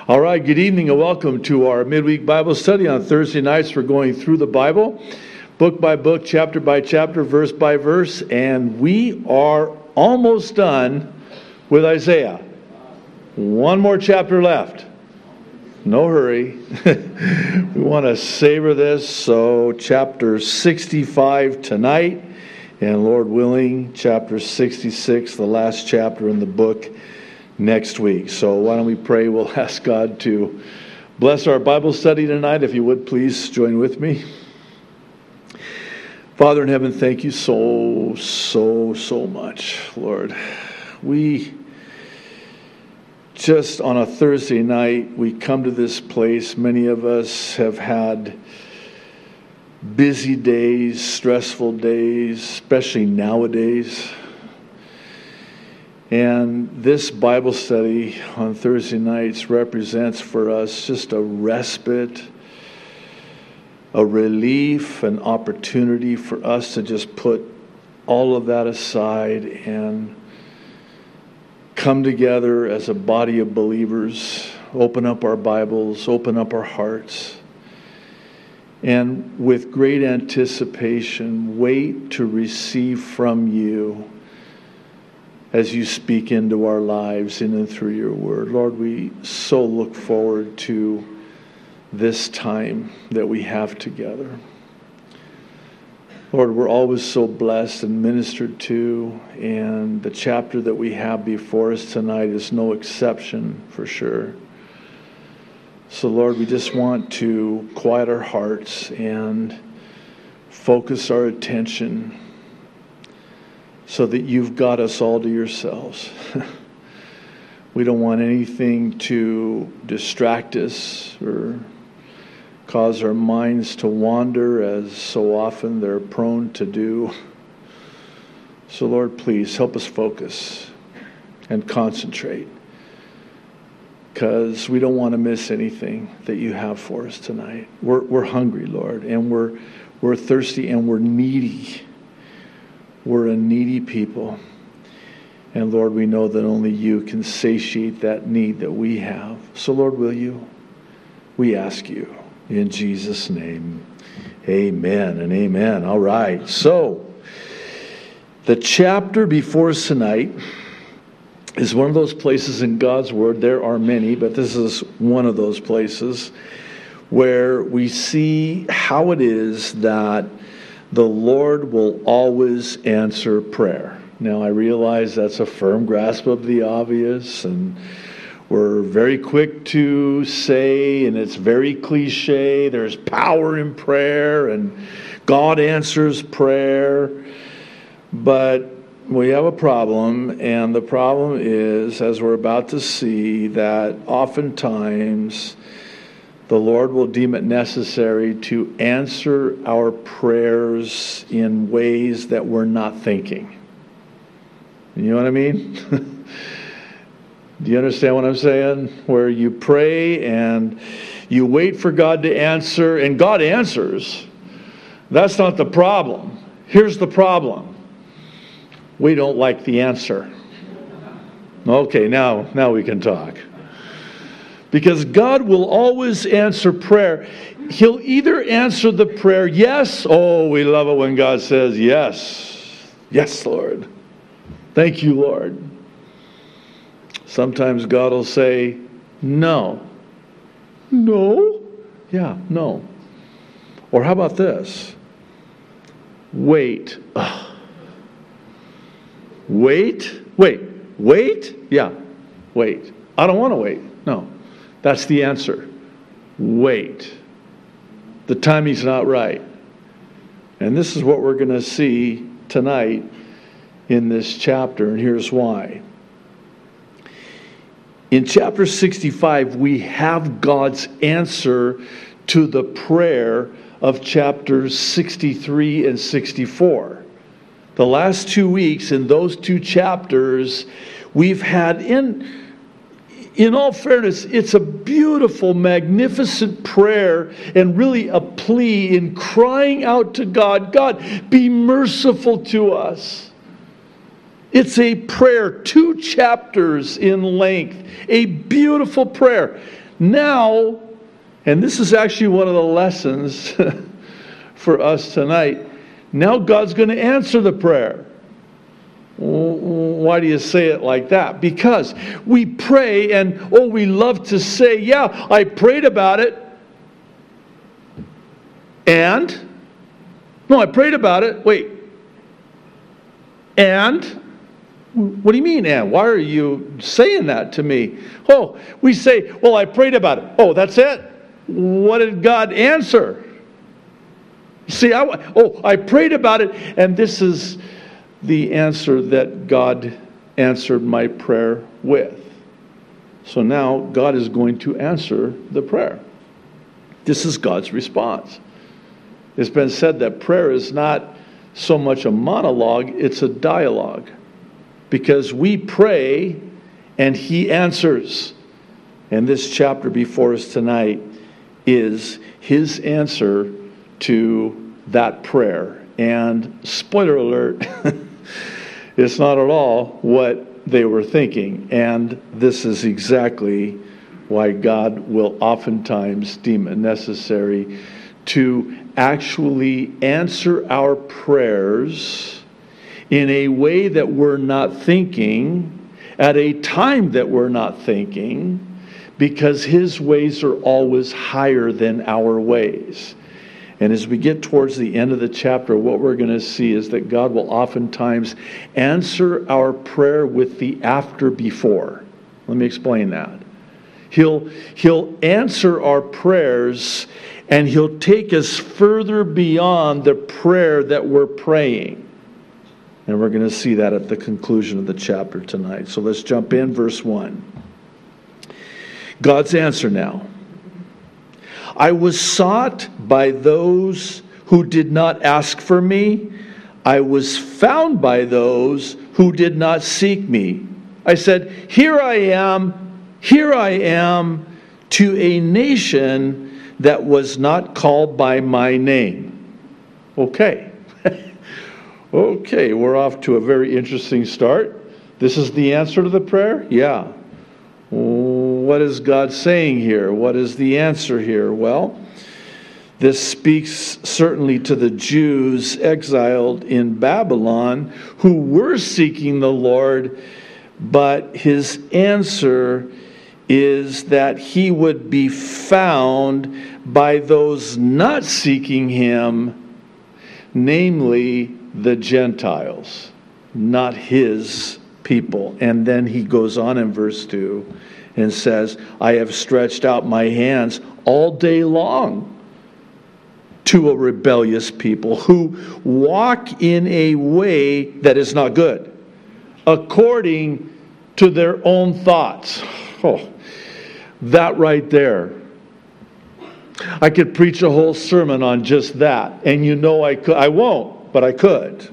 All right, good evening and welcome to our midweek Bible study. On Thursday nights, we're going through the Bible, book by book, chapter by chapter, verse by verse, and we are almost done with Isaiah. One more chapter left. No hurry. We want to savor this, so chapter 65 tonight, and Lord willing, chapter 66, the last chapter in the book, next week. So why don't we pray? We'll ask God to bless our Bible study tonight. If you would, please join with me. Father in heaven, thank you so much, Lord. We just on a Thursday night, we come to this place. Many of us have had busy days, stressful days, especially nowadays. And this Bible study on Thursday nights represents for us just a respite, a relief, an opportunity for us to just put all of that aside and come together as a body of believers, open up our Bibles, open up our hearts, and with great anticipation, wait to receive from you as you speak into our lives in and through your word. Lord, we so look forward to this time that we have together. Lord, we're always so blessed and ministered to, and the chapter that we have before us tonight is no exception for sure. So Lord, we just want to quiet our hearts and focus our attention so that you've got us all to yourselves. We don't want anything to distract us or cause our minds to wander, as so often they're prone to do. So Lord, please help us focus and concentrate, because we don't want to miss anything that you have for us tonight. We're hungry, Lord, and we're thirsty and we're needy. We're a needy people. And Lord, we know that only you can satiate that need that we have. So Lord, will you? We ask you in Jesus' name. Amen and amen. All right. So the chapter before us tonight is one of those places in God's Word. There are many, but this is one of those places where we see how it is that the Lord will always answer prayer. Now, I realize that's a firm grasp of the obvious, and we're very quick to say, and it's very cliche, there's power in prayer, and God answers prayer. But we have a problem, and the problem is, as we're about to see, that oftentimes the Lord will deem it necessary to answer our prayers in ways that we're not thinking. You know what I mean? Do you understand what I'm saying? Where you pray and you wait for God to answer, and God answers. That's not the problem. Here's the problem. We don't like the answer. Okay, now we can talk. Because God will always answer prayer. He'll either answer the prayer, yes. Oh, we love it when God says, yes. Yes, Lord. Thank you, Lord. Sometimes God will say, no. No? Yeah, no. Or how about this? Wait. Ugh. Wait? Wait? Yeah, wait. I don't want to wait. No. That's the answer. Wait. The timing's not right. And this is what we're going to see tonight in this chapter, and here's why. In chapter 65, we have God's answer to the prayer of chapters 63 and 64. The last 2 weeks in those two chapters, we've had in all fairness, it's a beautiful, magnificent prayer and really a plea in crying out to God, God, be merciful to us. It's a prayer, 2 chapters in length, a beautiful prayer. now, and this is actually one of the lessons for us tonight, now God's going to answer the prayer. Why do you say it like that? Because we pray and, we love to say, yeah, I prayed about it. And? No, I prayed about it. Wait. And? What do you mean, and? Why are you saying that to me? Oh, we say, well, I prayed about it. Oh, that's it? What did God answer? See, I prayed about it, and this is the answer that God answered my prayer with. So now God is going to answer the prayer. This is God's response. It's been said that prayer is not so much a monologue, it's a dialogue. Because we pray and He answers. And this chapter before us tonight is His answer to that prayer. And spoiler alert, it's not at all what they were thinking. And this is exactly why God will oftentimes deem it necessary to actually answer our prayers in a way that we're not thinking, at a time that we're not thinking, because His ways are always higher than our ways. And as we get towards the end of the chapter, what we're going to see is that God will oftentimes answer our prayer with the after before. Let me explain that. He'll answer our prayers, and He'll take us further beyond the prayer that we're praying. And we're going to see that at the conclusion of the chapter tonight. So let's jump in, verse 1. God's answer now. I was sought by those who did not ask for me. I was found by those who did not seek me. I said, here I am to a nation that was not called by my name. Okay. Okay, we're off to a very interesting start. This is the answer to the prayer? Yeah. What is God saying here? What is the answer here? Well, this speaks certainly to the Jews exiled in Babylon who were seeking the Lord, but His answer is that He would be found by those not seeking Him, namely the Gentiles, not His people. And then He goes on in verse 2 and says, I have stretched out my hands all day long to a rebellious people who walk in a way that is not good, according to their own thoughts. Oh, that right there. I could preach a whole sermon on just that. And you know I could. I won't, but I could.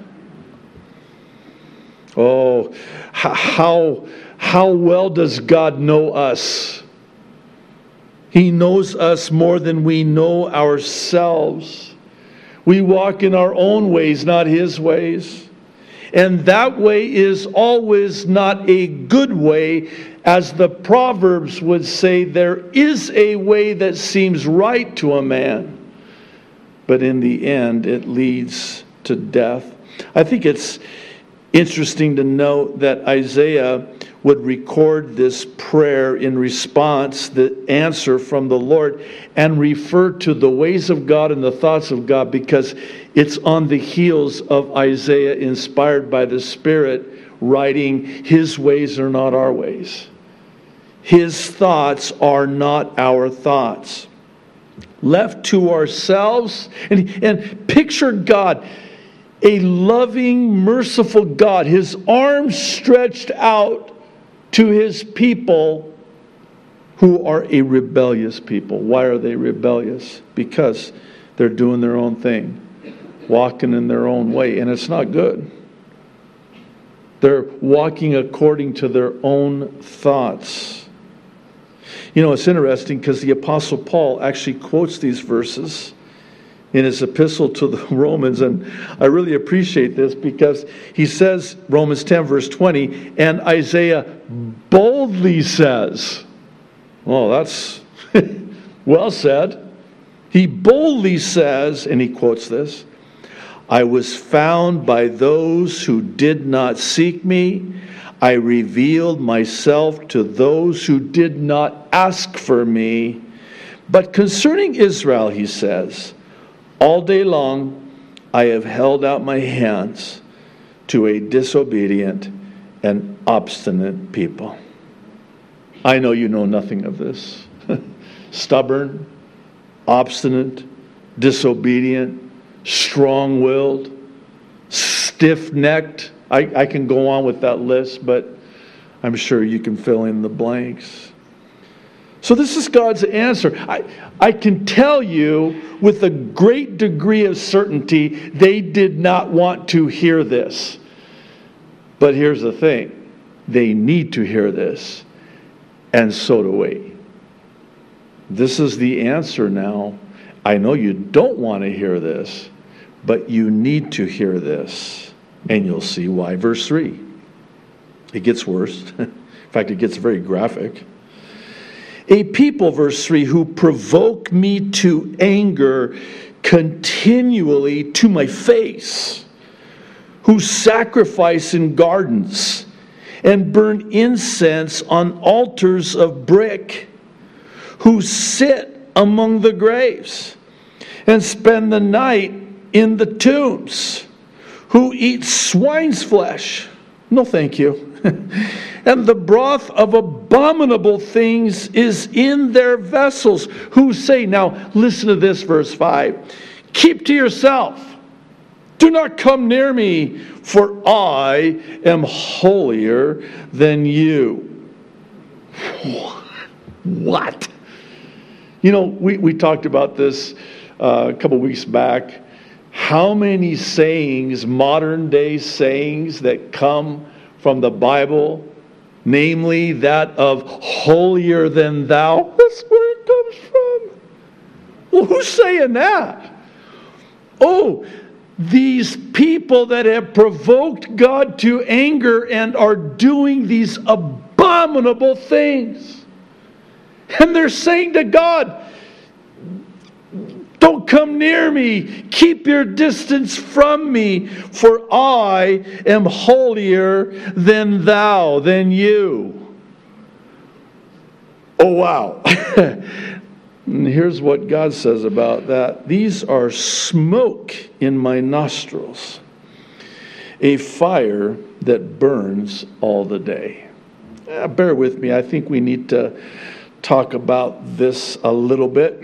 Oh, how well does God know us? He knows us more than we know ourselves. We walk in our own ways, not His ways. And that way is always not a good way. As the Proverbs would say, there is a way that seems right to a man, but in the end it leads to death. I think it's interesting to note that Isaiah would record this prayer in response, the answer from the Lord, and refer to the ways of God and the thoughts of God, because it's on the heels of Isaiah, inspired by the Spirit, writing, His ways are not our ways. His thoughts are not our thoughts. Left to ourselves, and picture God, a loving, merciful God, His arms stretched out to His people who are a rebellious people. Why are they rebellious? Because they're doing their own thing, walking in their own way, and it's not good. They're walking according to their own thoughts. You know, it's interesting because the Apostle Paul actually quotes these verses in his epistle to the Romans, and I really appreciate this because he says, Romans 10 verse 20, and Isaiah boldly says, oh, that's Well said. He boldly says, and he quotes this, I was found by those who did not seek me. I revealed myself to those who did not ask for me. But concerning Israel, he says, all day long I have held out my hands to a disobedient and obstinate people. I know you know nothing of this. Stubborn, obstinate, disobedient, strong-willed, stiff-necked. I can go on with that list, but I'm sure you can fill in the blanks. So this is God's answer. I can tell you with a great degree of certainty, they did not want to hear this. But here's the thing. They need to hear this. And so do we. This is the answer now. I know you don't want to hear this, but you need to hear this. And you'll see why. Verse 3. It gets worse. In fact, it gets very graphic. A people, verse 3, who provoke me to anger continually to my face, who sacrifice in gardens and burn incense on altars of brick, who sit among the graves and spend the night in the tombs, who eat swine's flesh. No, thank you. And the broth of abominable things is in their vessels, who say, now listen to this, verse 5, keep to yourself. Do not come near me, for I am holier than you. What? You know, we talked about this a couple weeks back. How many sayings, modern day sayings that come from the Bible, namely that of holier than thou? That's where it comes from. Well, who's saying that? Oh, these people that have provoked God to anger and are doing these abominable things. And they're saying to God, don't come near me. Keep your distance from me, for I am holier than thou, than you. Oh, wow. And here's what God says about that. These are smoke in my nostrils, a fire that burns all the day. Bear with me. I think we need to talk about this a little bit,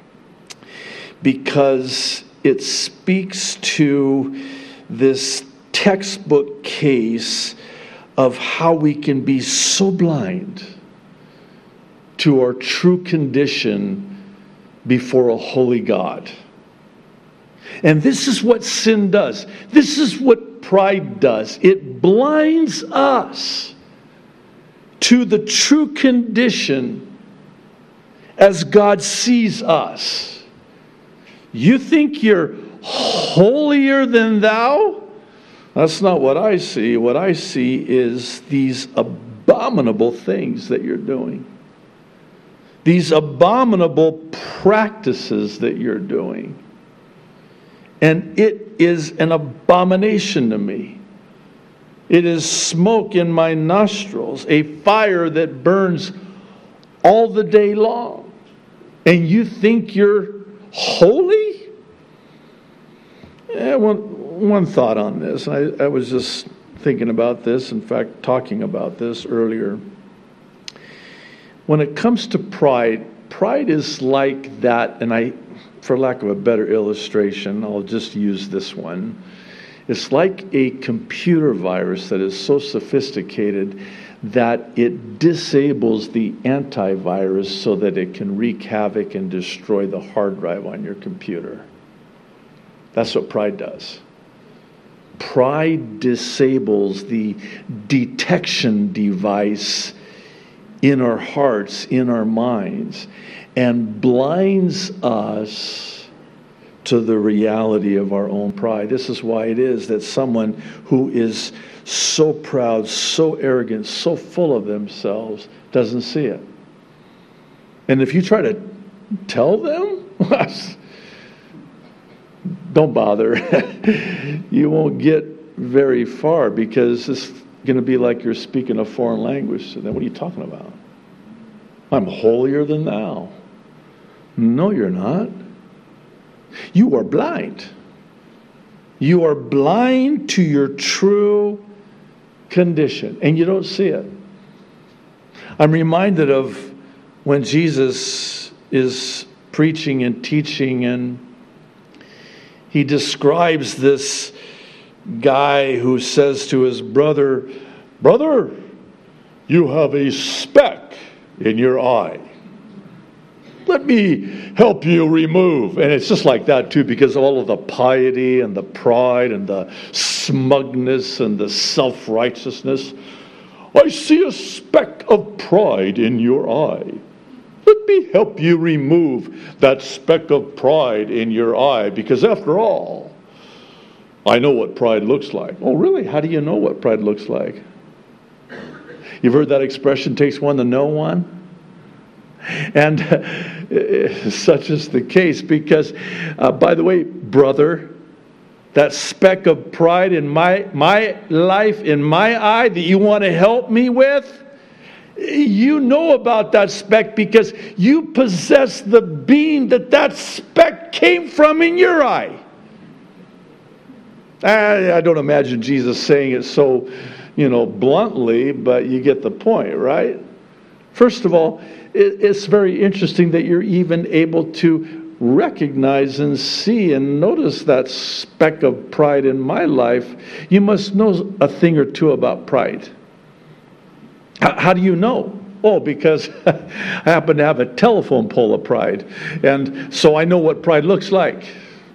because it speaks to this textbook case of how we can be so blind to our true condition before a holy God. And this is what sin does. This is what pride does. It blinds us to the true condition as God sees us. You think you're holier than thou? That's not what I see. What I see is these abominable things that you're doing. These abominable practices that you're doing. And it is an abomination to me. It is smoke in my nostrils, a fire that burns all the day long. And you think you're holy? Yeah, one thought on this. I was just thinking about this, in fact, talking about this earlier. When it comes to pride is like that, and for lack of a better illustration, I'll just use this one. It's like a computer virus that is so sophisticated that it disables the antivirus so that it can wreak havoc and destroy the hard drive on your computer. That's what pride does. Pride disables the detection device in our hearts, in our minds, and blinds us to the reality of our own pride. This is why it is that someone who is so proud, so arrogant, so full of themselves doesn't see it. And if you try to tell them, don't bother. You won't get very far, because it's going to be like you're speaking a foreign language. So then what are you talking about? I'm holier than thou. No, you're not. You are blind. You are blind to your true condition, and you don't see it. I'm reminded of when Jesus is preaching and teaching, and he describes this guy who says to his brother, "Brother, you have a speck in your eye. Let me help you remove." And it's just like that too, because of all of the piety and the pride and the smugness and the self-righteousness. "I see a speck of pride in your eye. Let me help you remove that speck of pride in your eye, because after all, I know what pride looks like." Oh, really? How do you know what pride looks like? You've heard that expression, takes one to know one? And such is the case, because, by the way, brother, that speck of pride in my life, in my eye, that you want to help me with, you know about that speck because you possess the being that speck came from in your eye. I don't imagine Jesus saying it so, bluntly, but you get the point, right? First of all, it's very interesting that you're even able to recognize and see and notice that speck of pride in my life. You must know a thing or two about pride. How do you know? Oh, because I happen to have a telephone pole of pride, and so I know what pride looks like.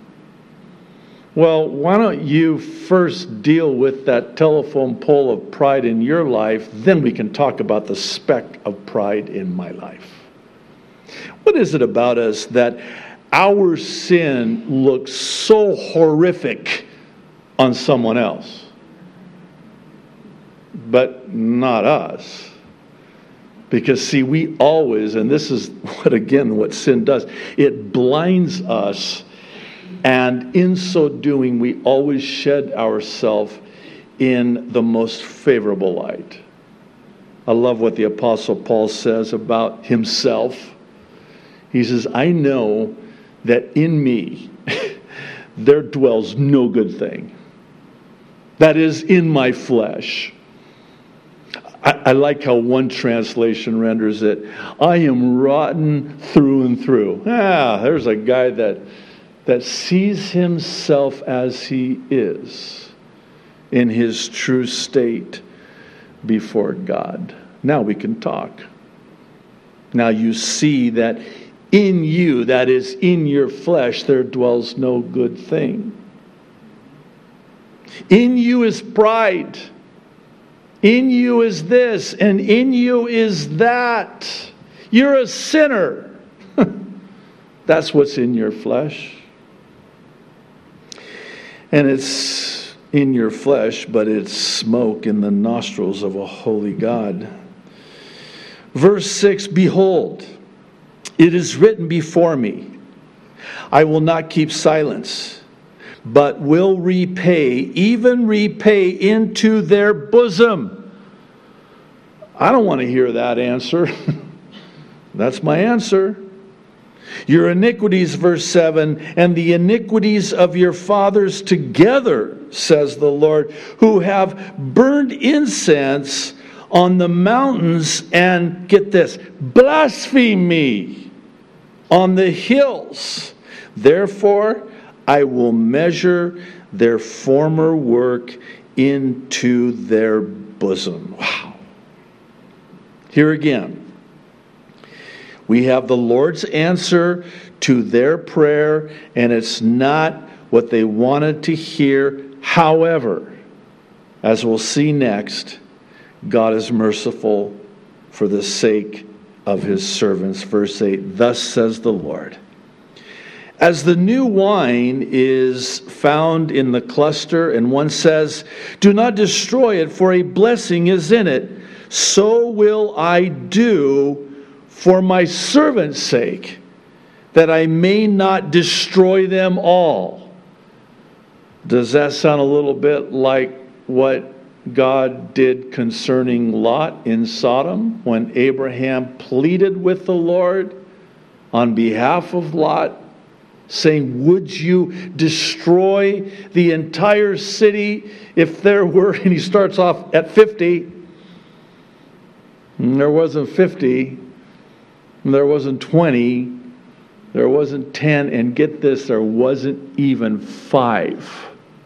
Well, why don't you first deal with that telephone pole of pride in your life, then we can talk about the speck of pride in my life. What is it about us that our sin looks so horrific on someone else, but not us? Because, see, we always, and this is what sin does, it blinds us. And in so doing, we always shed ourselves in the most favorable light. I love what the Apostle Paul says about himself. He says, "I know that in me there dwells no good thing. That is, in my flesh." I like how one translation renders it, "I am rotten through and through." There's a guy that sees himself as he is in his true state before God. Now we can talk. Now you see that in you, that is in your flesh, there dwells no good thing. In you is pride. In you is this, and in you is that. You're a sinner. That's what's in your flesh. And it's in your flesh, but it's smoke in the nostrils of a holy God. Verse 6, "Behold, it is written before me, I will not keep silence, but will repay, even repay into their bosom." I don't want to hear that answer. That's my answer. "Your iniquities," verse 7, "and the iniquities of your fathers together, says the Lord, who have burned incense on the mountains and," get this, "blaspheme me on the hills. Therefore, I will measure their former work into their bosom." Wow. Here again, we have the Lord's answer to their prayer, and it's not what they wanted to hear. However, as we'll see next, God is merciful for the sake of his servants. Verse 8, "Thus says the Lord, as the new wine is found in the cluster, and one says, 'Do not destroy it, for a blessing is in it,' so will I do for my servant's sake, that I may not destroy them all. Does that sound a little bit like what God did concerning Lot in Sodom when Abraham pleaded with the Lord on behalf of Lot, saying, would you destroy the entire city if there were, and he starts off at 50, and there wasn't 50, and there wasn't 20, there wasn't 10, and get this, there wasn't even 5.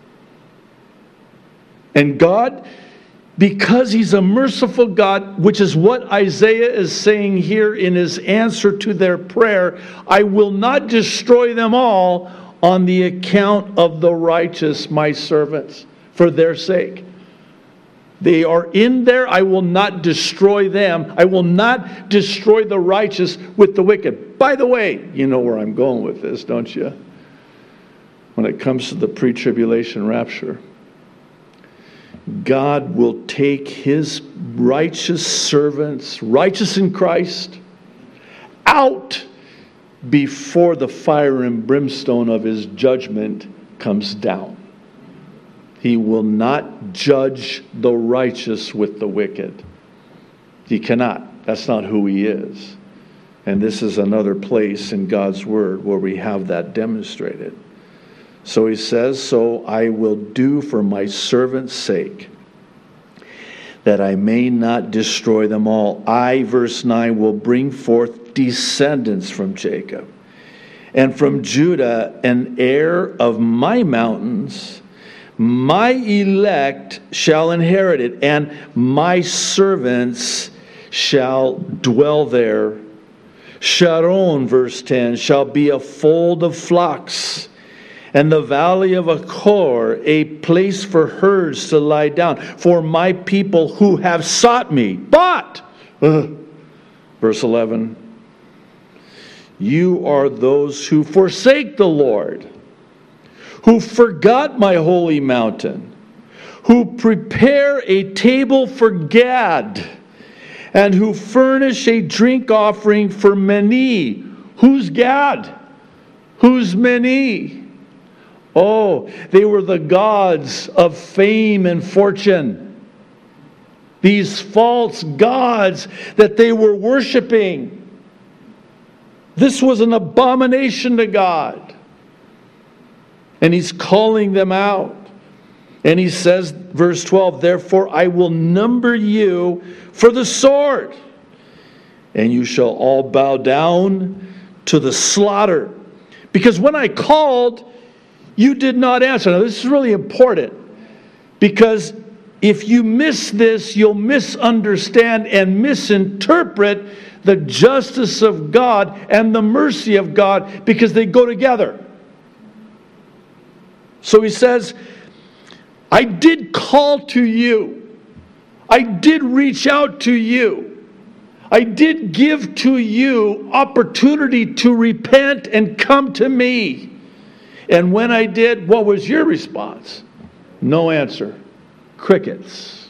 And God, because He's a merciful God, which is what Isaiah is saying here in his answer to their prayer, I will not destroy them all on the account of the righteous, my servants, for their sake. They are in there, I will not destroy them. I will not destroy the righteous with the wicked. By the way, you know where I'm going with this, don't you? When it comes to the pre-tribulation rapture, God will take His righteous servants, righteous in Christ, out before the fire and brimstone of His judgment comes down. He will not judge the righteous with the wicked. He cannot. That's not who He is. And this is another place in God's Word where we have that demonstrated. So He says, so I will do for my servant's sake, that I may not destroy them all. I, verse 9, will bring forth descendants from Jacob, and from Judah an heir of my mountains. My elect shall inherit it, and my servants shall dwell there. Sharon, verse 10, shall be a fold of flocks, and the valley of Achor a place for herds to lie down, for my people who have sought me. But, verse 11, you are those who forsake the Lord, who forgot my holy mountain, who prepare a table for Gad, and who furnish a drink offering for Meni. Who's Gad? Who's Meni? Oh, they were the gods of fame and fortune. These false gods that they were worshiping. This was an abomination to God. And He's calling them out. And He says, verse 12, therefore I will number you for the sword, and you shall all bow down to the slaughter. Because when I called, you did not answer. Now, this is really important, because if you miss this, you'll misunderstand and misinterpret the justice of God and the mercy of God, because they go together. So He says, I did call to you. I did reach out to you. I did give to you opportunity to repent and come to me. And when I did, what was your response? No answer. Crickets.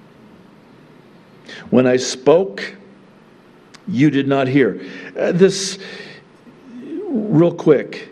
When I spoke, you did not hear. This, real quick.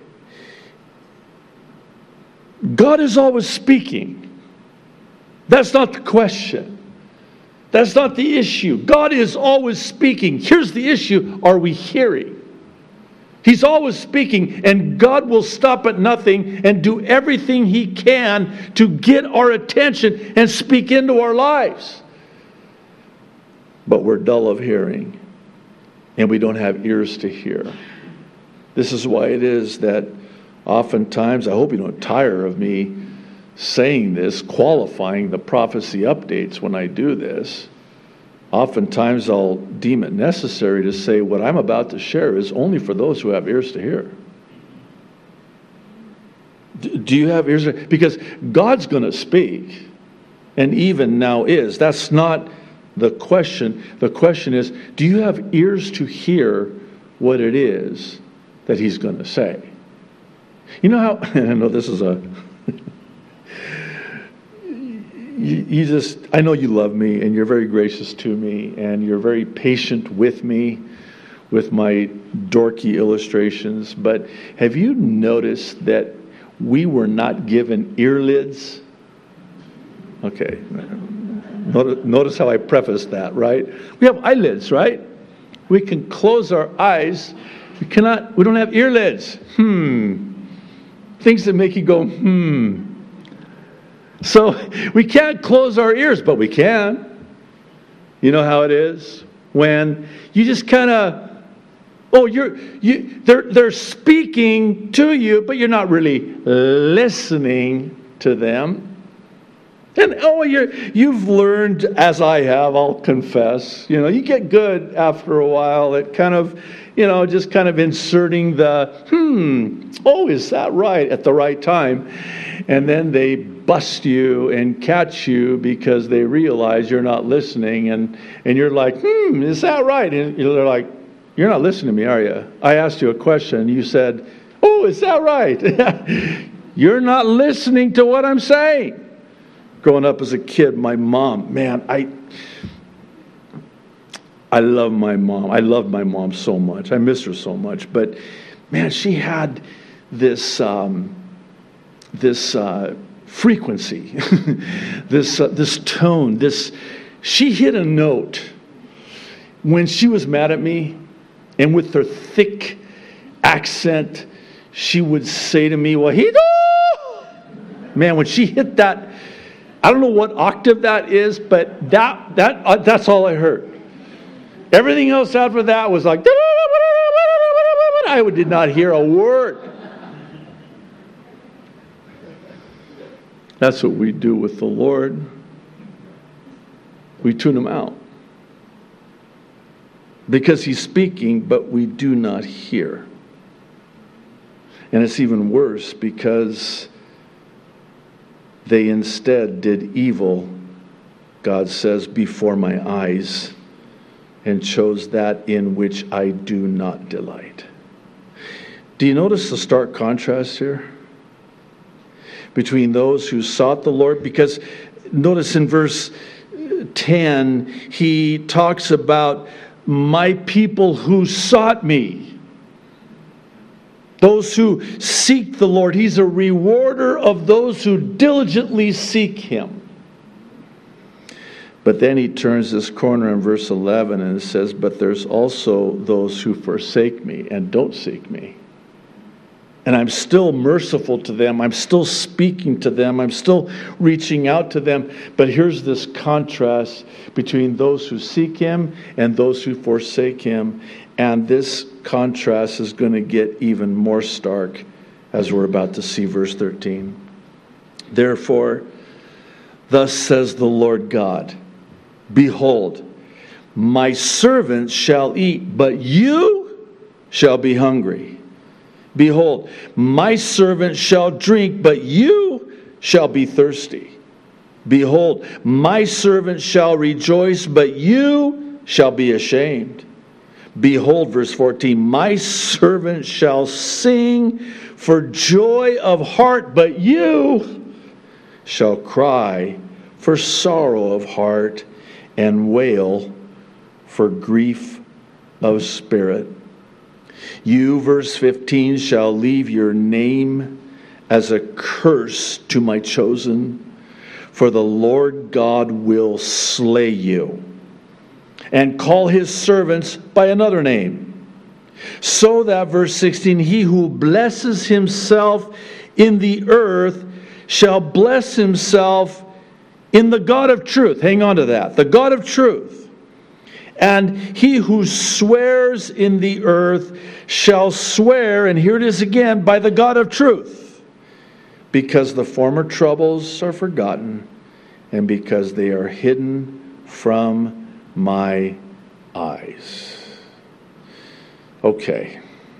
God is always speaking. That's not the question. That's not the issue. God is always speaking. Here's the issue. Are we hearing? He's always speaking, and God will stop at nothing and do everything He can to get our attention and speak into our lives. But we're dull of hearing, and we don't have ears to hear. This is why it is that oftentimes, I hope you don't tire of me saying this, qualifying the prophecy updates when I do this. Oftentimes I'll deem it necessary to say what I'm about to share is only for those who have ears to hear. Do you have ears? Because God's going to speak, and even now is. That's not the question. The question is, do you have ears to hear what it is that He's going to say? You know how, I know this is a... I know you love me, and you're very gracious to me, and you're very patient with me with my dorky illustrations, but have you noticed that we were not given earlids? Okay. Notice how I prefaced that, right? We have eyelids, right? We can close our eyes. We don't have earlids. Things that make you go, So we can't close our ears, but we can. You know how it is? When you just kind of, they're speaking to you, but you're not really listening to them. And you've learned, as I have, I'll confess, you get good after a while at kind of, just kind of inserting the, is that right, at the right time. And then they bust you and catch you because they realize you're not listening. And you're like, is that right? And they're like, you're not listening to me, are you? I asked you a question and you said, is that right? You're not listening to what I'm saying. Growing up as a kid, my mom, man, I love my mom. I love my mom so much. I miss her so much. But, man, she had this frequency, this tone. She hit a note when she was mad at me, and with her thick accent, she would say to me, man, when she hit that, I don't know what octave that is, but that's all I heard. Everything else after that was like, I did not hear a word. That's what we do with the Lord. We tune him out. Because he's speaking, but we do not hear. And it's even worse because they instead did evil, God says, before my eyes, and chose that in which I do not delight. Do you notice the stark contrast here between those who sought the Lord? Because notice in verse 10, he talks about my people who sought me. Those who seek the Lord. He's a rewarder of those who diligently seek him. But then he turns this corner in verse 11 and says, but there's also those who forsake me and don't seek me. And I'm still merciful to them. I'm still speaking to them. I'm still reaching out to them. But here's this contrast between those who seek him and those who forsake him. And this contrast is going to get even more stark as we're about to see verse 13. Therefore, thus says the Lord God, behold, my servants shall eat, but you shall be hungry. Behold, my servant shall drink, but you shall be thirsty. Behold, my servant shall rejoice, but you shall be ashamed. Behold, verse 14, my servant shall sing for joy of heart, but you shall cry for sorrow of heart and wail for grief of spirit. You, verse 15, shall leave your name as a curse to my chosen, for the Lord God will slay you, and call his servants by another name. So that, verse 16, he who blesses himself in the earth shall bless himself in the God of truth. Hang on to that. The God of truth. And he who swears in the earth shall swear, and here it is again, by the God of truth, because the former troubles are forgotten, and because they are hidden from my eyes. Okay.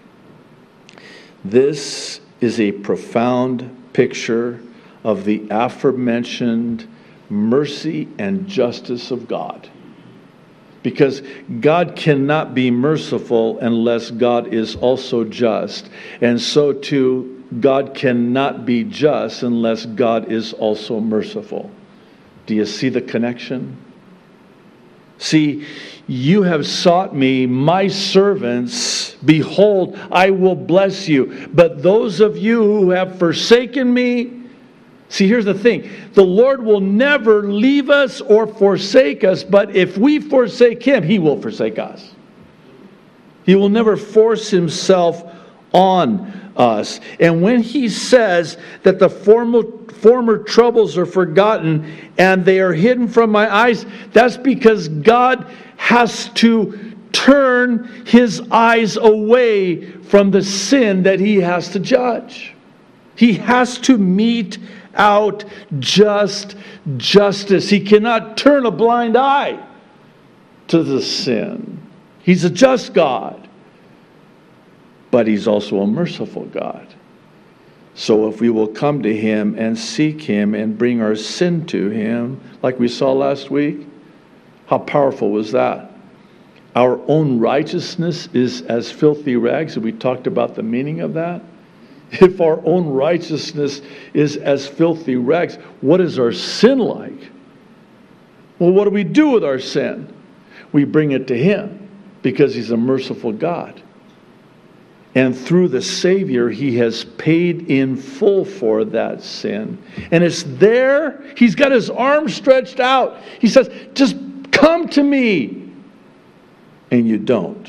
This is a profound picture of the aforementioned mercy and justice of God. Because God cannot be merciful unless God is also just. And so too, God cannot be just unless God is also merciful. Do you see the connection? See, you have sought me, my servants. Behold, I will bless you. But those of you who have forsaken me," see, here's the thing. The Lord will never leave us or forsake us, but if we forsake Him, He will forsake us. He will never force Himself on us. And when He says that the former troubles are forgotten and they are hidden from my eyes, that's because God has to turn His eyes away from the sin that He has to judge. He has to mete out justice. He cannot turn a blind eye to the sin. He's a just God. But He's also a merciful God. So if we will come to Him and seek Him and bring our sin to Him, like we saw last week, how powerful was that? Our own righteousness is as filthy rags, and we talked about the meaning of that. If our own righteousness is as filthy rags, what is our sin like? Well, what do we do with our sin? We bring it to Him because He's a merciful God. And through the Savior, He has paid in full for that sin. And it's there. He's got His arms stretched out. He says, just come to me. And you don't.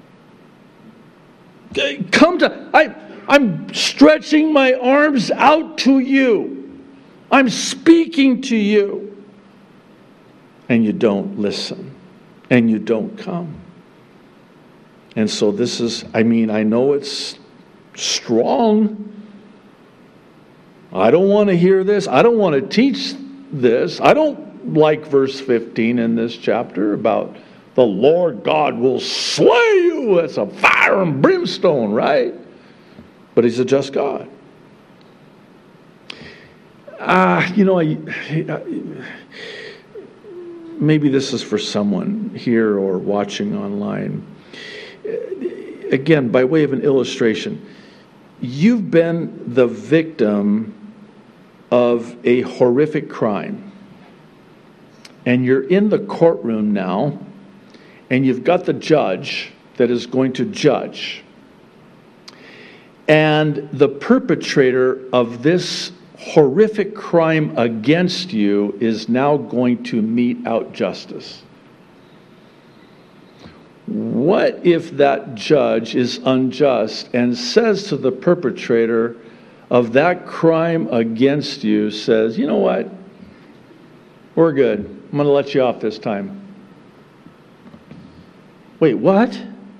I'm stretching my arms out to you. I'm speaking to you. And you don't listen. And you don't come. And so this is, I know it's strong. I don't want to hear this. I don't want to teach this. I don't like verse 15 in this chapter about the Lord God will slay you. It's a fire and brimstone, right? But He's a just God. Maybe this is for someone here or watching online. Again, by way of an illustration, you've been the victim of a horrific crime. And you're in the courtroom now, and you've got the judge that is going to judge. And the perpetrator of this horrific crime against you is now going to mete out justice. What if that judge is unjust and says to the perpetrator of that crime against you, says, you know what? We're good. I'm going to let you off this time. Wait, what?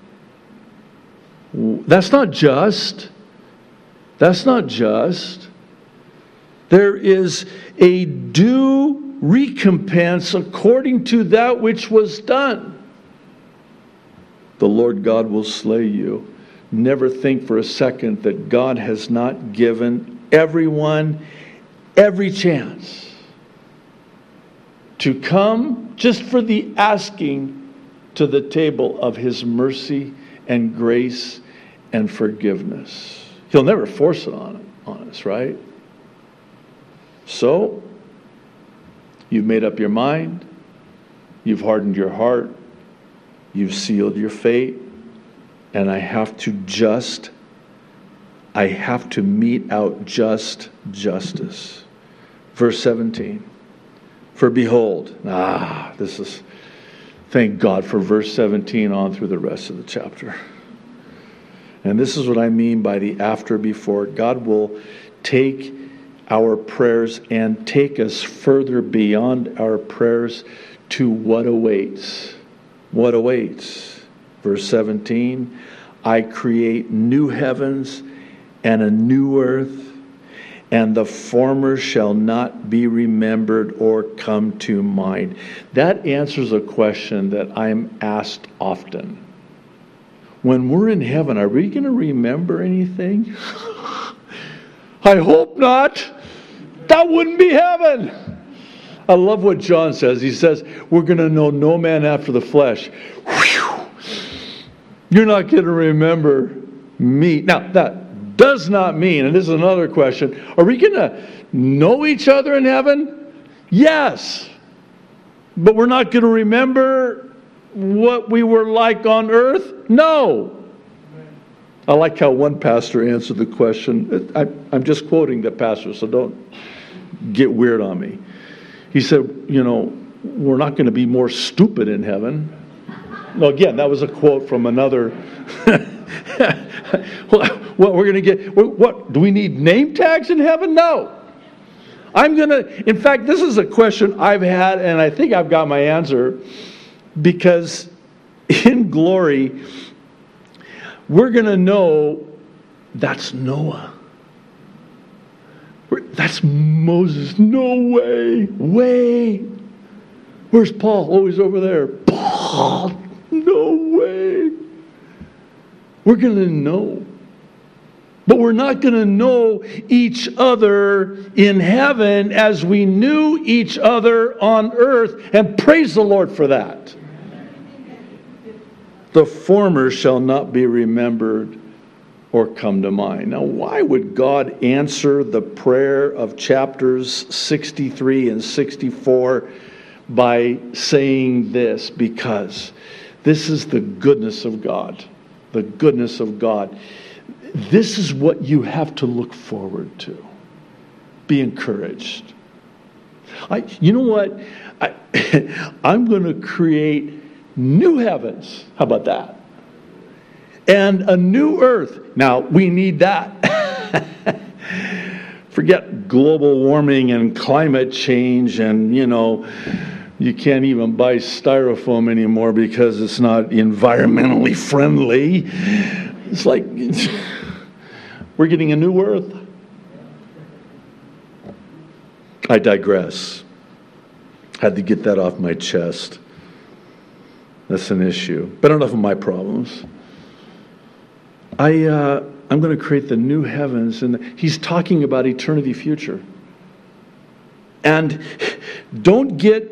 That's not just. That's not just. There is a due recompense according to that which was done. The Lord God will slay you. Never think for a second that God has not given everyone every chance to come just for the asking to the table of His mercy and grace and forgiveness. He'll never force it on us, right? So, you've made up your mind. You've hardened your heart. You've sealed your fate. And I have to mete out just justice. Verse 17. For behold, thank God for verse 17 on through the rest of the chapter. And this is what I mean by the after before. God will take our prayers and take us further beyond our prayers to what awaits. What awaits? Verse 17, I create new heavens and a new earth, and the former shall not be remembered or come to mind. That answers a question that I'm asked often. When we're in heaven, are we going to remember anything? I hope not. That wouldn't be heaven. I love what John says. He says, we're going to know no man after the flesh. Whew. You're not going to remember me. Now, that does not mean, and this is another question, are we going to know each other in heaven? Yes. But we're not going to remember what we were like on earth? No. I like how one pastor answered the question. I'm just quoting the pastor, so don't get weird on me. He said, we're not going to be more stupid in heaven. No, again, that was a quote from another. What we're going to get? What do we need name tags in heaven? No. In fact, this is a question I've had, and I think I've got my answer, because in glory, we're going to know that's Noah. That's Moses. No way. Way. Where's Paul? Oh, he's over there. Paul. No way. We're going to know. But we're not going to know each other in heaven as we knew each other on earth. And praise the Lord for that. The former shall not be remembered or come to mind. Now, why would God answer the prayer of chapters 63 and 64 by saying this? Because this is the goodness of God. The goodness of God. This is what you have to look forward to. Be encouraged. You know what? I'm going to create new heavens. How about that? And a new earth. Now, we need that. Forget global warming and climate change and, you can't even buy styrofoam anymore because it's not environmentally friendly. It's like we're getting a new earth. I digress. Had to get that off my chest. That's an issue. But enough of my problems. I'm going to create the new heavens, and he's talking about eternity future. And don't get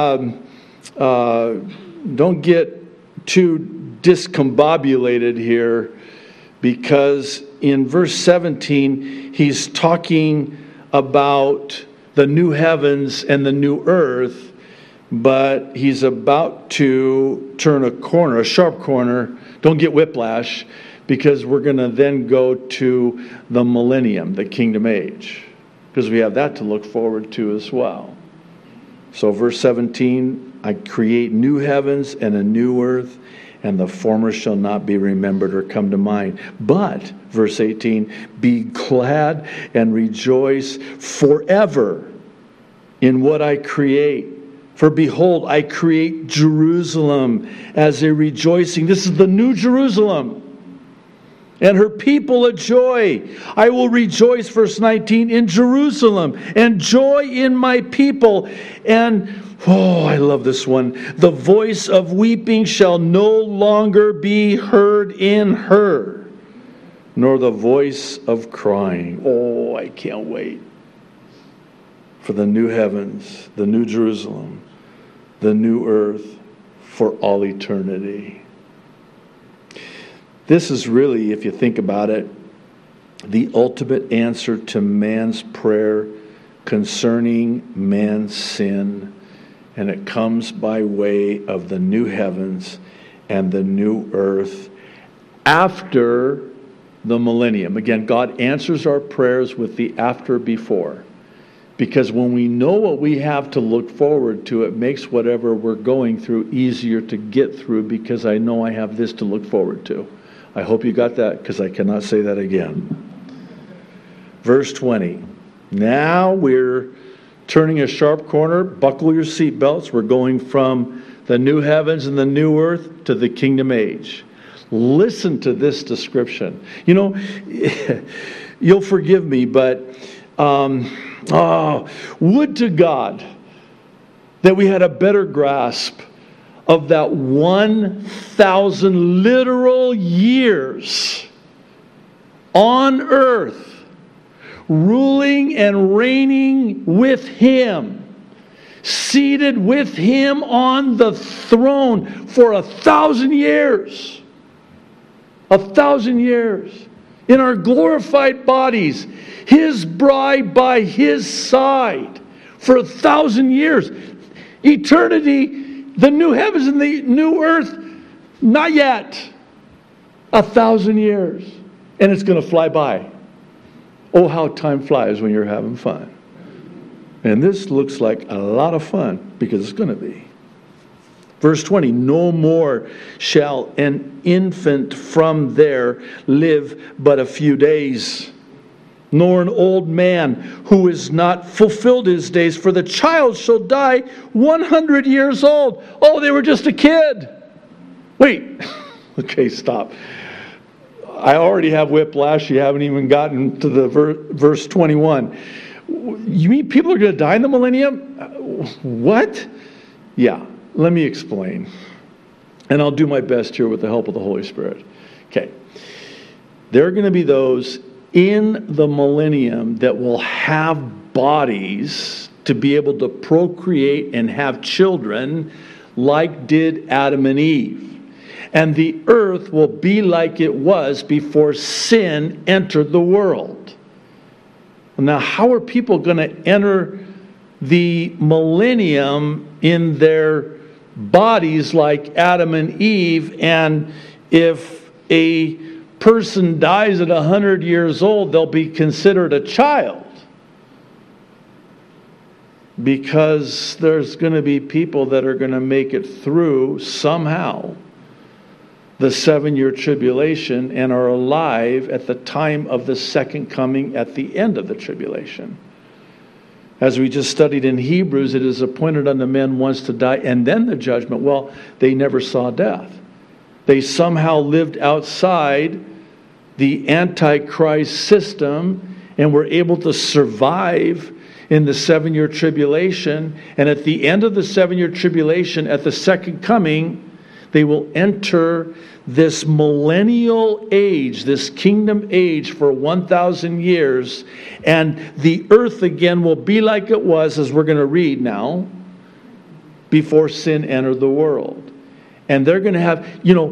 too discombobulated here, because in verse 17 he's talking about the new heavens and the new earth, but he's about to turn a corner, a sharp corner. Don't get whiplash, because we're going to then go to the millennium, the kingdom age, because we have that to look forward to as well. So verse 17, I create new heavens and a new earth, and the former shall not be remembered or come to mind. But, verse 18, be glad and rejoice forever in what I create. For behold, I create Jerusalem as a rejoicing. This is the new Jerusalem. And her people a joy. I will rejoice, verse 19, in Jerusalem, and joy in my people. And, I love this one. The voice of weeping shall no longer be heard in her, nor the voice of crying. Oh, I can't wait for the new heavens, the new Jerusalem, the new earth for all eternity. This is really, if you think about it, the ultimate answer to man's prayer concerning man's sin. And it comes by way of the new heavens and the new earth after the millennium. Again, God answers our prayers with the after before. Because when we know what we have to look forward to, it makes whatever we're going through easier to get through, because I know I have this to look forward to. I hope you got that, because I cannot say that again. Verse 20. Now we're turning a sharp corner. Buckle your seatbelts. We're going from the new heavens and the new earth to the kingdom age. Listen to this description. You'll forgive me, but would to God that we had a better grasp of that 1,000 literal years on earth, ruling and reigning with Him, seated with Him on the throne for 1,000 years. 1,000 years. In our glorified bodies, His bride by His side for 1,000 years. Eternity The new heavens and the new earth, not yet. 1,000 years. And it's going to fly by. Oh, how time flies when you're having fun. And this looks like a lot of fun, because it's going to be. Verse 20, no more shall an infant from there live but a few days, nor an old man who is not fulfilled his days, for the child shall die 100 years old. Oh, they were just a kid. Wait. Okay, stop. I already have whiplash. You haven't even gotten to the verse 21. You mean people are going to die in the millennium? What? Yeah, let me explain. And I'll do my best here with the help of the Holy Spirit. Okay. There are going to be those in the millennium that will have bodies to be able to procreate and have children like did Adam and Eve. And the earth will be like it was before sin entered the world. Now, how are people going to enter the millennium in their bodies like Adam and Eve? And if a person dies at 100 years old, they'll be considered a child. Because there's going to be people that are going to make it through somehow the 7-year tribulation and are alive at the time of the second coming at the end of the tribulation. As we just studied in Hebrews, it is appointed unto men once to die and then the judgment. Well, they never saw death. They somehow lived outside the Antichrist system and were able to survive in the 7-year tribulation. And at the end of the 7-year tribulation, at the second coming, they will enter this millennial age, this kingdom age for 1,000 years. And the earth again will be like it was, as we're going to read now, before sin entered the world. And they're going to have,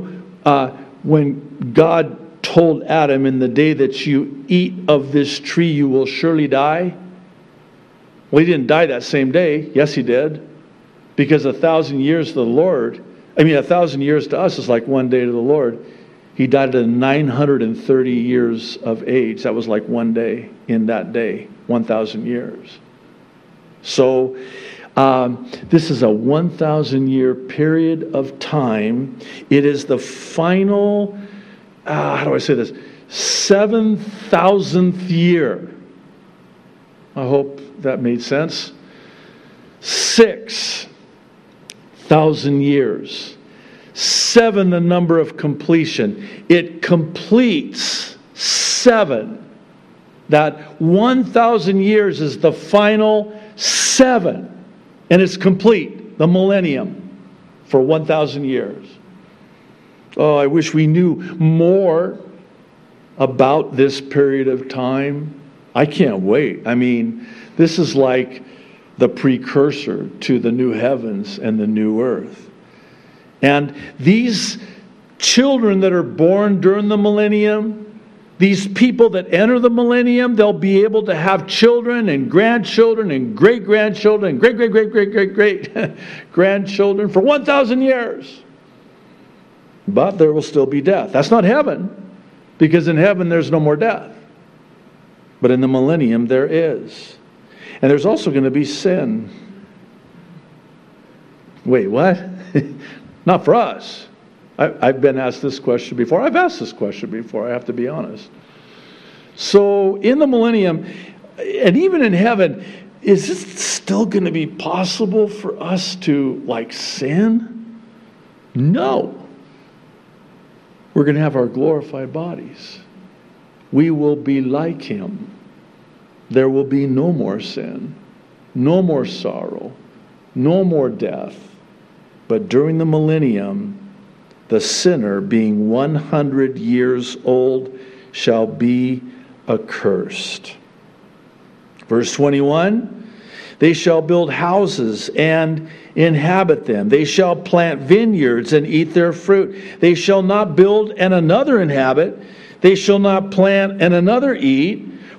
when God told Adam, in the day that you eat of this tree, you will surely die. Well, he didn't die that same day. Yes, he did. Because 1,000 years to the Lord, 1,000 years to us is like one day to the Lord. He died at 930 years of age. That was like one day in that day, 1,000 years. So this is a 1,000-year period of time. It is the final, 7,000th year. I hope that made sense. 6,000 years. 7, the number of completion. It completes 7. That 1,000 years is the final 7. And it's complete, the millennium, for 1,000 years. Oh, I wish we knew more about this period of time. I can't wait. This is like the precursor to the new heavens and the new earth. And these children that are born during the millennium, these people that enter the millennium, they'll be able to have children and grandchildren and great-grandchildren and great-great-great-great-great-grandchildren for 1,000 years. But there will still be death. That's not heaven, because in heaven there's no more death. But in the millennium there is. And there's also going to be sin. Wait, what? Not for us. I've been asked this question before. I've asked this question before, I have to be honest. So in the millennium, and even in heaven, is it still going to be possible for us to sin? No. We're going to have our glorified bodies. We will be like Him. There will be no more sin, no more sorrow, no more death. But during the millennium, the sinner, being 100 years old, shall be accursed. Verse 21, they shall build houses and inhabit them. They shall plant vineyards and eat their fruit. They shall not build and another inhabit. They shall not plant and another eat.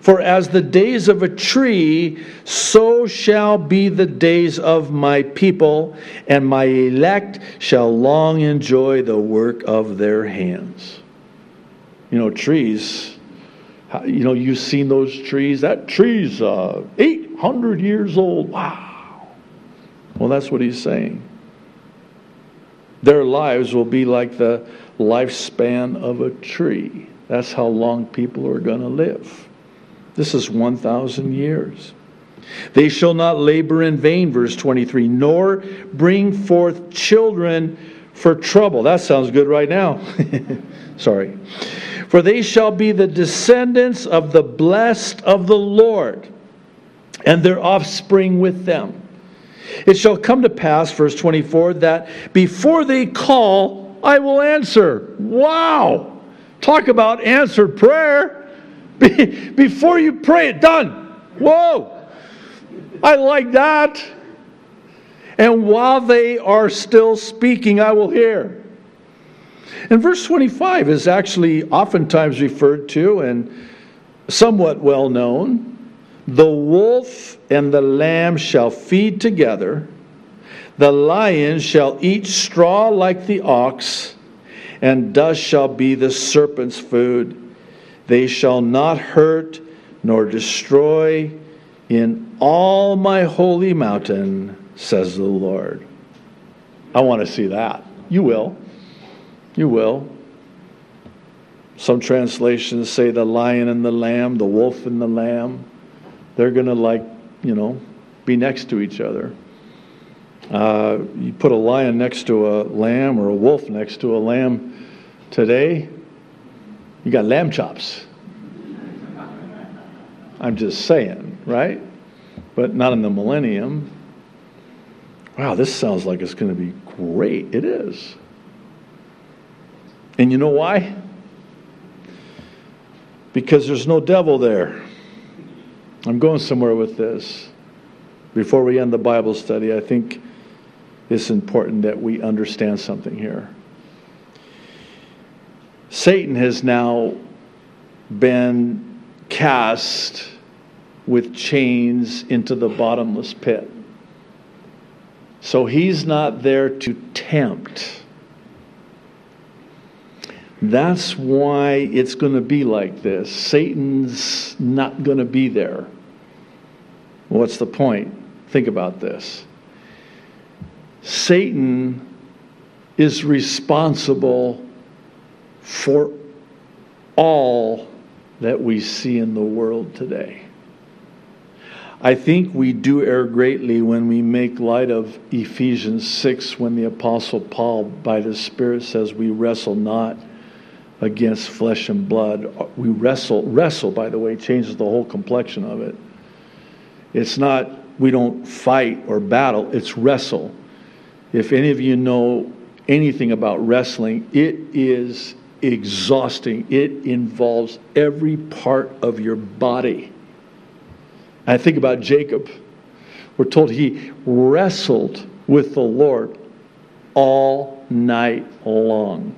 For as the days of a tree, so shall be the days of my people, and my elect shall long enjoy the work of their hands. You know, trees, you've seen those trees. That tree's 800 years old. Wow. Well, that's what he's saying. Their lives will be like the lifespan of a tree. That's how long people are going to live. This is 1,000 years. They shall not labor in vain, verse 23, nor bring forth children for trouble. That sounds good right now. Sorry. For they shall be the descendants of the blessed of the Lord, and their offspring with them. It shall come to pass, verse 24, that before they call, I will answer. Wow! Talk about answered prayer. Before you pray it, done. Whoa! I like that. And while they are still speaking, I will hear. And verse 25 is actually oftentimes referred to and somewhat well known. The wolf and the lamb shall feed together. The lion shall eat straw like the ox, and dust shall be the serpent's food. They shall not hurt nor destroy in all my holy mountain, says the Lord. I want to see that. You will. You will. Some translations say the lion and the lamb, the wolf and the lamb. They're going to be next to each other. You put a lion next to a lamb or a wolf next to a lamb today, you got lamb chops. I'm just saying, right? But not in the millennium. Wow, this sounds like it's going to be great. It is. And you know why? Because there's no devil there. I'm going somewhere with this. Before we end the Bible study, I think it's important that we understand something here. Satan has now been cast with chains into the bottomless pit. So he's not there to tempt. That's why it's going to be like this. Satan's not going to be there. What's the point? Think about this. Satan is responsible for all that we see in the world today. I think we do err greatly when we make light of Ephesians 6 when the Apostle Paul by the Spirit says we wrestle not against flesh and blood. We wrestle, by the way, changes the whole complexion of it. It's not we don't fight or battle, it's wrestle. If any of you know anything about wrestling, it is exhausting. It involves every part of your body. I think about Jacob. We're told he wrestled with the Lord all night long.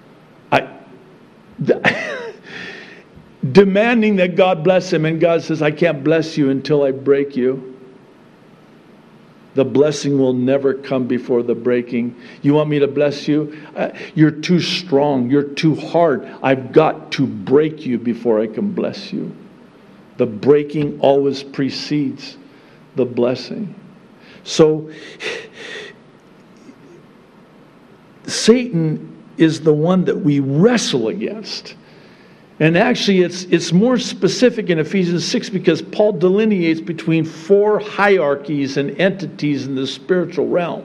Demanding that God bless him, and God says, I can't bless you until I break you. The blessing will never come before the breaking. You want me to bless you? You're too strong. You're too hard. I've got to break you before I can bless you. The breaking always precedes the blessing. So, Satan is the one that we wrestle against. And actually, it's more specific in Ephesians 6 because Paul delineates between 4 hierarchies and entities in the spiritual realm.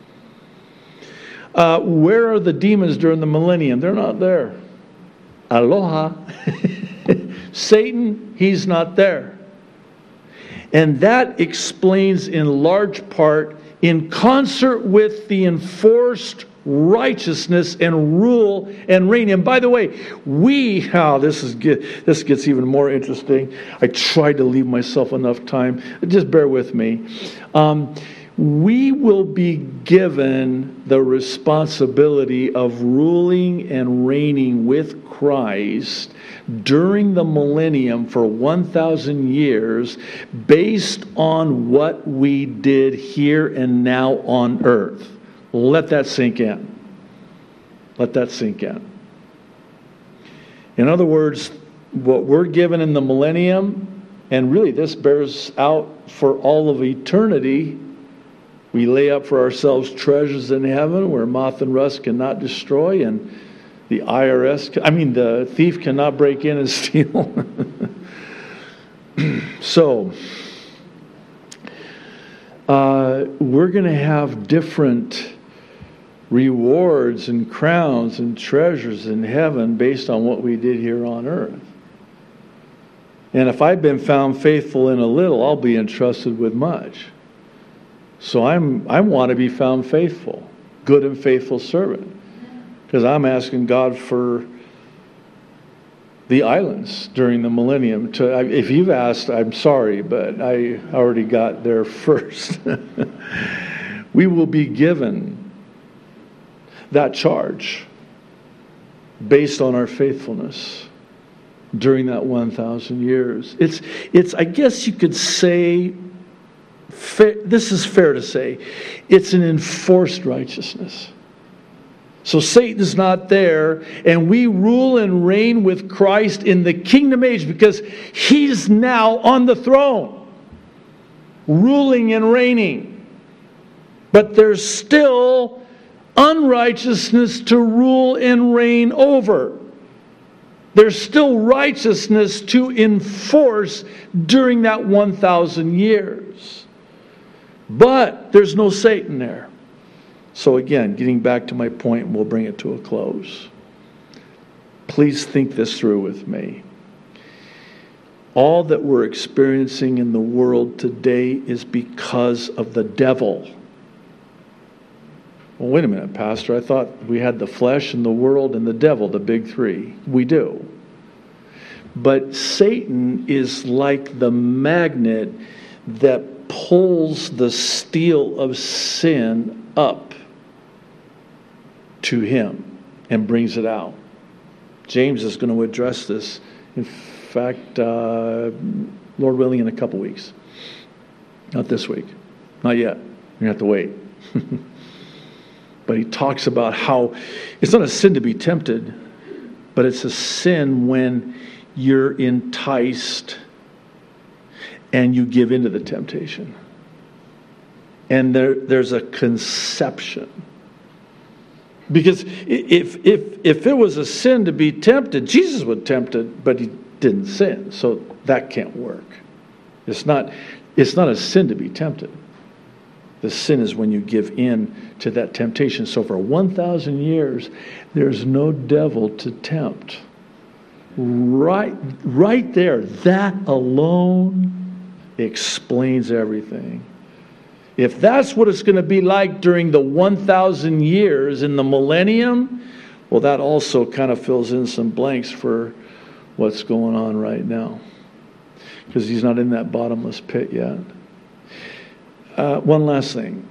Where are the demons during the millennium? They're not there. Aloha. Satan, he's not there. And that explains in large part, in concert with the enforced righteousness and rule and reign. And by the way, this gets even more interesting. I tried to leave myself enough time. Just bear with me. we will be given the responsibility of ruling and reigning with Christ during the millennium for 1,000 years based on what we did here and now on earth. Let that sink in. Let that sink in. In other words, what we're given in the millennium, and really this bears out for all of eternity, we lay up for ourselves treasures in heaven where moth and rust cannot destroy, and the thief cannot break in and steal. So, we're going to have different rewards and crowns and treasures in heaven based on what we did here on earth. And if I've been found faithful in a little, I'll be entrusted with much. So I want to be found faithful, good and faithful servant. Because I'm asking God for the islands during the millennium. If you've asked, I'm sorry, but I already got there first. We will be given that charge based on our faithfulness during that 1,000 years. It's I guess you could say, this is fair to say, it's an enforced righteousness. So Satan's not there, and we rule and reign with Christ in the kingdom age because he's now on the throne, ruling and reigning. But there's still unrighteousness to rule and reign over. There's still righteousness to enforce during that 1,000 years. But there's no Satan there. So again, getting back to my point, we'll bring it to a close. Please think this through with me. All that we're experiencing in the world today is because of the devil. Well, wait a minute, Pastor. I thought we had the flesh and the world and the devil, the big three. We do. But Satan is like the magnet that pulls the steel of sin up to him and brings it out. James is going to address this. In fact, Lord willing, in a couple weeks. Not this week. Not yet. You have to wait. But he talks about how it's not a sin to be tempted, but it's a sin when you're enticed and you give into the temptation. And there's a conception. Because if it was a sin to be tempted, Jesus was tempted, but he didn't sin. So that can't work. It's not a sin to be tempted. The sin is when you give in to that temptation. So for 1,000 years, there's no devil to tempt. Right there, that alone explains everything. If that's what it's going to be like during the 1,000 years in the millennium, well, that also kind of fills in some blanks for what's going on right now. Because he's not in that bottomless pit yet. One last thing.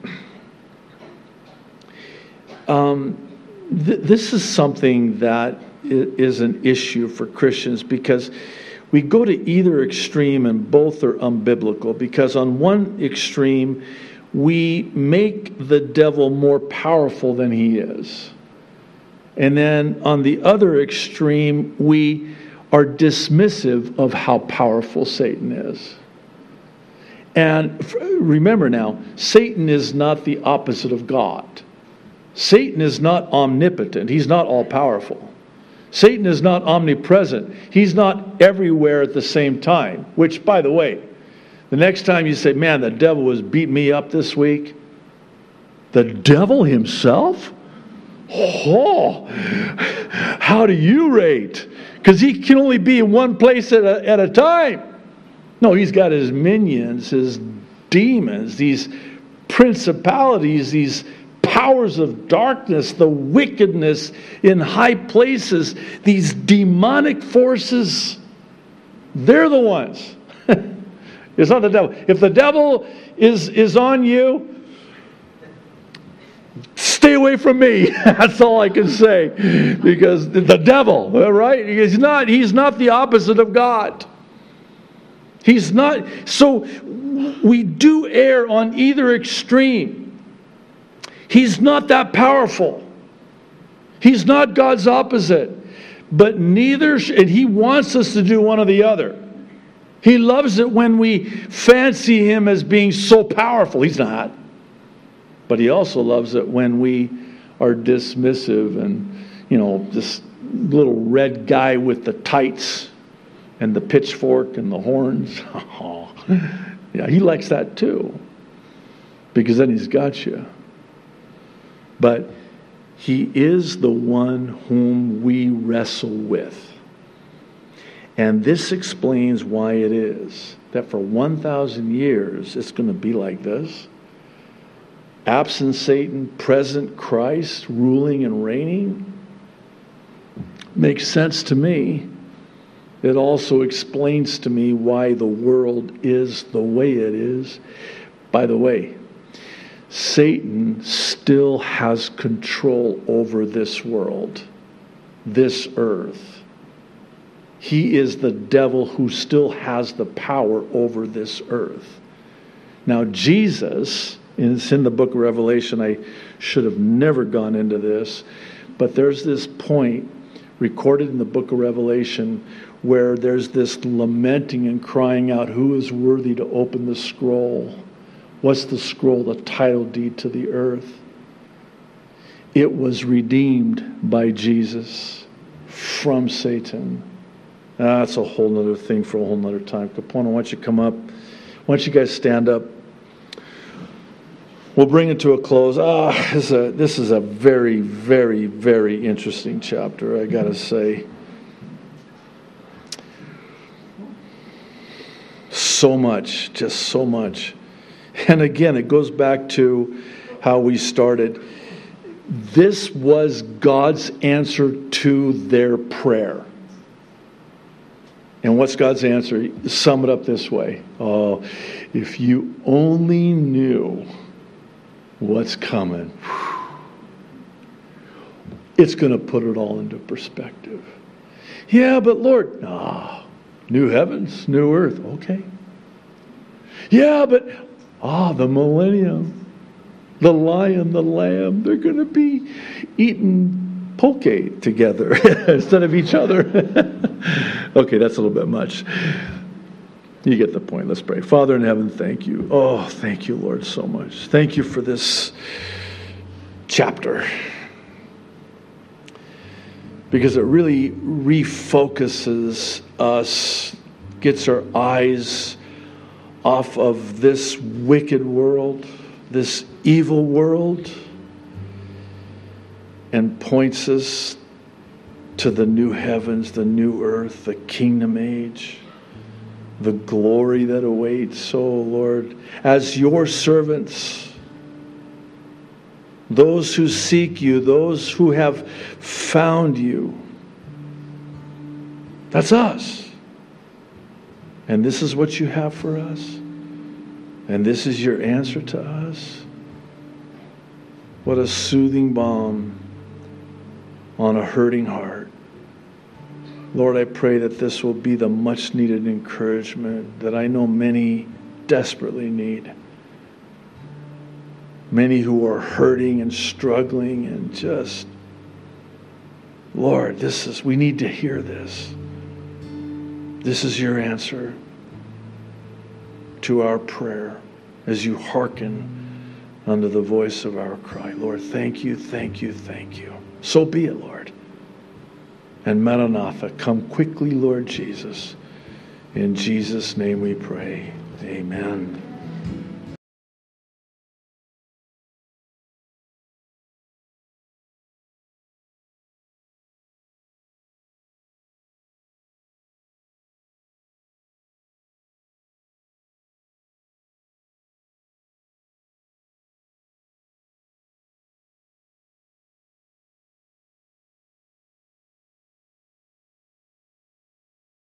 This is something that is an issue for Christians because we go to either extreme and both are unbiblical. Because on one extreme, we make the devil more powerful than he is. And then on the other extreme, we are dismissive of how powerful Satan is. And remember now, Satan is not the opposite of God. Satan is not omnipotent. He's not all-powerful. Satan is not omnipresent. He's not everywhere at the same time. Which, by the way, the next time you say, man, the devil was beating me up this week. The devil himself? Oh, how do you rate? Because he can only be in one place at a time. No, he's got his minions, his demons, these principalities, these powers of darkness, the wickedness in high places, these demonic forces. They're the ones. It's not the devil. If the devil is on you, stay away from me. That's all I can say. Because the devil, right? He's not the opposite of God. He's not. So we do err on either extreme. He's not that powerful. He's not God's opposite. But neither, and he wants us to do one or the other. He loves it when we fancy him as being so powerful. He's not. But he also loves it when we are dismissive and, this little red guy with the tights and the pitchfork and the horns. Yeah, he likes that too. Because then he's got you. But he is the one whom we wrestle with. And this explains why it is that for 1,000 years it's going to be like this. Absent Satan, present Christ, ruling and reigning. Makes sense to me. It also explains to me why the world is the way it is. By the way, Satan still has control over this world, this earth. He is the devil who still has the power over this earth. Now, Jesus, it's in the book of Revelation, I should have never gone into this, but there's this point recorded in the book of Revelation where there's this lamenting and crying out, who is worthy to open the scroll? What's the scroll? The title deed to the earth. It was redeemed by Jesus from Satan. That's a whole other thing for a whole other time. Capone, why don't you come up? Why don't you guys stand up? We'll bring it to a close. This is a very, very, very interesting chapter, I got to say. So much, just so much. And again, it goes back to how we started. This was God's answer to their prayer. And what's God's answer? Sum it up this way. Oh, if you only knew what's coming, it's going to put it all into perspective. Yeah, but Lord, new heavens, new earth. Okay. Yeah, but the millennium, the lion, the lamb, they're going to be eating poke together instead of each other. Okay, that's a little bit much. You get the point. Let's pray. Father in heaven, thank you. Oh, thank you, Lord, so much. Thank you for this chapter. Because it really refocuses us, gets our eyes off of this wicked world, this evil world, and points us to the new heavens, the new earth, the kingdom age, the glory that awaits. Oh, Lord, as your servants, those who seek you, those who have found you, that's us. And this is what you have for us. And this is your answer to us. What a soothing balm on a hurting heart. Lord, I pray that this will be the much needed encouragement that I know many desperately need. Many who are hurting and struggling and just, Lord, we need to hear this. This is your answer to our prayer as you hearken unto the voice of our cry. Lord, thank you, thank you, thank you. So be it, Lord. And Maranatha, come quickly, Lord Jesus. In Jesus' name we pray. Amen.